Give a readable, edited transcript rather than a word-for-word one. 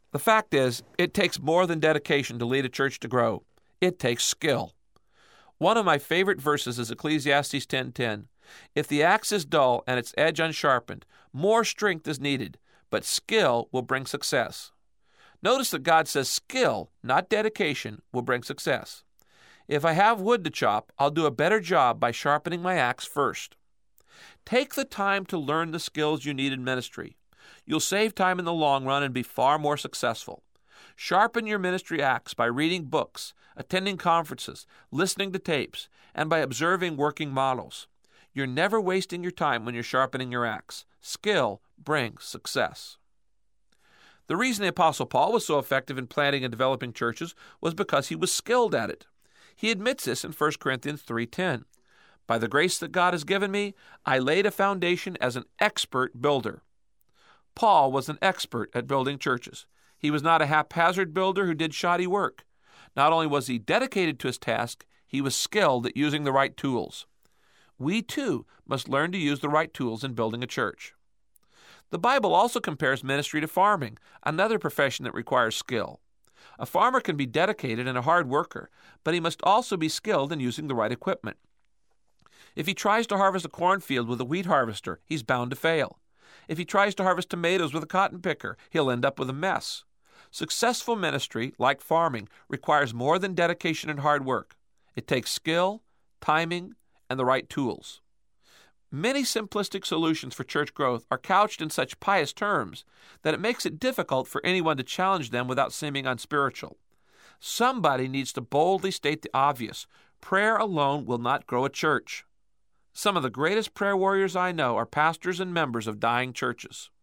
The fact is, it takes more than dedication to lead a church to grow. It takes skill. One of my favorite verses is Ecclesiastes 10:10. If the axe is dull and its edge unsharpened, more strength is needed, but skill will bring success. Notice that God says skill, not dedication, will bring success. If I have wood to chop, I'll do a better job by sharpening my axe first. Take the time to learn the skills you need in ministry. You'll save time in the long run and be far more successful. Sharpen your ministry axe by reading books, attending conferences, listening to tapes, and by observing working models. You're never wasting your time when you're sharpening your axe. Skill brings success. The reason the Apostle Paul was so effective in planting and developing churches was because he was skilled at it. He admits this in 1 Corinthians 3:10. By the grace that God has given me, I laid a foundation as an expert builder. Paul was an expert at building churches. He was not a haphazard builder who did shoddy work. Not only was he dedicated to his task, he was skilled at using the right tools. We, too, must learn to use the right tools in building a church. The Bible also compares ministry to farming, another profession that requires skill. A farmer can be dedicated and a hard worker, but he must also be skilled in using the right equipment. If he tries to harvest a cornfield with a wheat harvester, he's bound to fail. If he tries to harvest tomatoes with a cotton picker, he'll end up with a mess. Successful ministry, like farming, requires more than dedication and hard work. It takes skill, timing, and the right tools. Many simplistic solutions for church growth are couched in such pious terms that it makes it difficult for anyone to challenge them without seeming unspiritual. Somebody needs to boldly state the obvious. Prayer alone will not grow a church. Some of the greatest prayer warriors I know are pastors and members of dying churches.